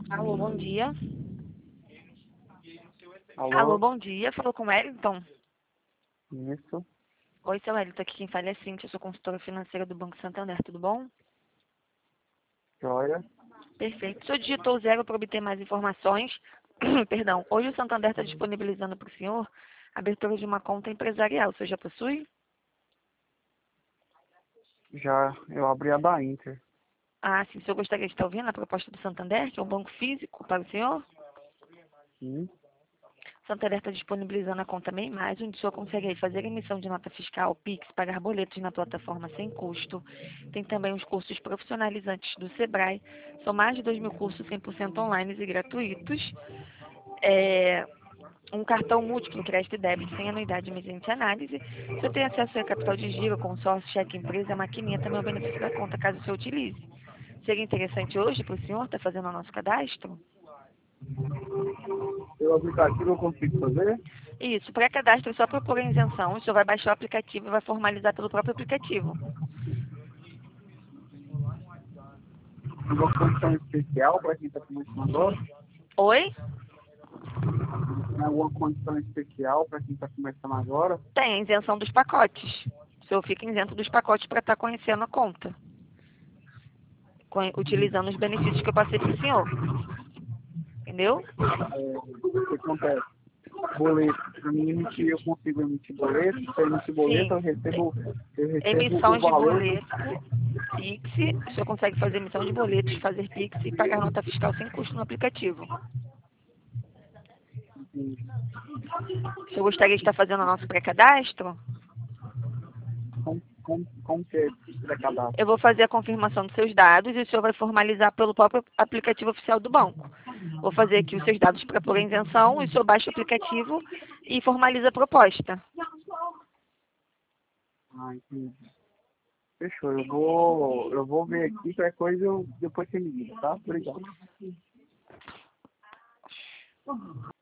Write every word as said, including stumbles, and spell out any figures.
Alô, bom dia. Alô, Alô, bom dia. Falou com o Wellington? isso, Oi, seu Wellington. Aqui quem fala é Cintia. Eu sou consultora financeira do Banco Santander. Tudo bom? joia. Perfeito. O senhor digitou zero para obter mais informações. Perdão. Hoje o Santander está disponibilizando para o senhor a abertura de uma conta empresarial. O senhor já possui? Já eu abri a da Inter. Ah, sim. O senhor gostaria de estar ouvindo a proposta do Santander, que é um banco físico para o senhor? Sim, O Santander está disponibilizando a conta MEI Mais, onde o senhor consegue aí fazer emissão de nota fiscal, Pix, pagar boletos na plataforma sem custo. Tem também os cursos profissionalizantes do Sebrae. São mais de dois mil cursos cem por cento online e gratuitos. É, um cartão múltiplo, crédito e débito, sem anuidade mediante análise. O senhor tem acesso a capital de giro, consórcio, cheque empresa, maquininha, também é o benefício da conta, caso o senhor utilize. Seria interessante hoje para o senhor estar fazendo o nosso cadastro? pelo aplicativo eu consigo fazer. Isso, pré-cadastro é só procurar isenção. O senhor vai baixar o aplicativo e vai formalizar pelo próprio aplicativo. Uma condição especial para quem está começando agora. Oi? Tem alguma condição especial para quem está começando agora. Tem a isenção dos pacotes. O senhor fica isento dos pacotes para estar conhecendo a conta, utilizando os benefícios que eu passei para o senhor. Entendeu? É, o que acontece? Boleto, para mim emitir, eu consigo emitir boleto. Se eu emitir boleto, eu Sim. recebo, eu recebo Emissão o de valor do. boletos, Pix. O senhor consegue fazer emissão de boletos, fazer Pix e pagar nota fiscal sem custo no aplicativo. O senhor gostaria de estar fazendo o nosso pré-cadastro? Como, como, como que é esse cadastro? Eu vou fazer a confirmação dos seus dados e o senhor vai formalizar pelo próprio aplicativo oficial do banco. Vou fazer aqui os seus dados para pôr a isenção, e o senhor baixa o aplicativo e formaliza a proposta. Ah, entendi. Fechou, eu vou, eu vou ver aqui, qualquer coisa eu, depois você me liga, tá? Obrigado.